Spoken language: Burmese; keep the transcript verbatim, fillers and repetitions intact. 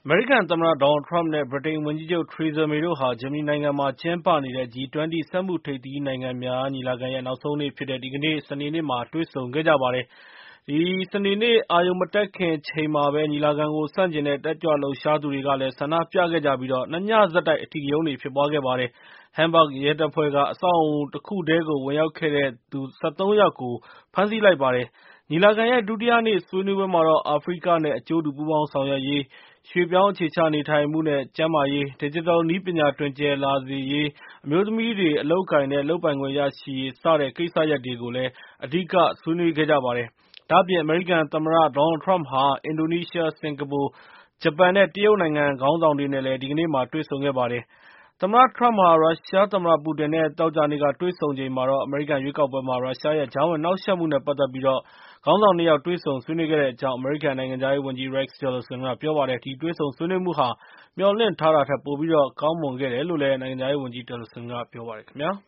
အမေရိကန်သမ္မတ Donald Trump နဲ့ ဗြိတိန်ဝန်ကြီးချုပ် Theresa May တို့ဟာ ဂျာမနီနိုင်ငံမှာကျင်းပနေတဲ့ ဂျီ ၂၀ စက်မှုထိပ်သီးနိုင်ငံများညီလာခံရဲ့ နောက်ဆုံးနေ့ဖြစ်တဲ့ ဒီကနေ့ စနေနေ့မှာ တွေ့ဆုံခဲ့ကြပါတယ်။ ဒီစနေနေ့ အရုဏ်မတက်ခင်အချိန်မှာပဲ ညီလာခံကို ဆန့်ကျင်တဲ့ တက်ကြွလှုပ်ရှားသူတွေကလည်း ဆန္ဒပြခဲ့ကြပြီး ၂ ညဆက်တိုက် အဓိကရုဏ်းတွေ ဖြစ်ပွားခဲ့ပါတယ်။ Hamburg ရဲတပ်ဖွဲ့က အဆောက်အအုံတခုထဲကို ဝင်ရောက်ခဲ့တဲ့သူ ၁၃ ယောက်ကို ဖမ်းဆီးလိုက်ပါတယ်။ ညီလာခံရဲ့ ဒုတိယနေ့ ဆွေးနွေးပွဲမှာတော့ အာဖရိကနဲ့ အကျိုးတူပူးပေါင်းဆောင်ရွက်ရေး၊ ရွှေ့ပြောင်းအခြေချနေထိုင်မှုနဲ့ ကျန်းမာရေး၊ ဒစ်ဂျစ်တယ်နည်းပညာ တွင်ကျယ်လာစေရေး၊ အမျိုးသမီးတွေ အလုပ်အကိုင်နဲ့ လုပ်ပိုင်ခွင့်ရရှိရေး စတဲ့ကိစ္စရပ်တွေကို အဓိက ဆွေးနွေးခဲ့ကြပါတယ်။ ဒါ့အပြင် အမေရိကန်သမ္မတ Donald Trump ဟာ အင်ဒိုနီးရှား၊ စင်ကာပူ၊ ဂျပန်နဲ့ တရုတ်နိုင်ငံခေါင်းဆောင်တွေနဲ့လည်း ဒီကနေ့ တွေ့ဆုံခဲ့ပါတယ်။ သမ္မတ Trump ဟာ ရုရှားသမ္မတ ပူတင်နဲ့ သောကြာနေ့က တွေ့ဆုံချိန်မှာတော့ အမေရိကန်ရွေးကောက်ပွဲမှာ ရုရှားရဲ့ ကြားဝင်နှောင့်ယှက်မှုနဲ့ ပတ်သက်ပြီး ခေါင်းဆောင် ၂ ယောက် တွေ့ဆုံဆွေးနွေးခဲ့တဲ့အကြောင်း အမေရိကန်နိုင်ငံခြားရေးဝန်ကြီး Rex Tillerson က ပြောပါတယ်။ ဒီတွေ့ဆုံဆွေးနွေးမှုဟာ မျှော်လင့်ထားတာထက် ပိုပြီးတော့ ကောင်းမွန်ခဲ့တယ်လို့လည်း နိုင်ငံခြားရေးဝန်ကြီး Tillerson က ပြောပါတယ်ခင်ဗျာ။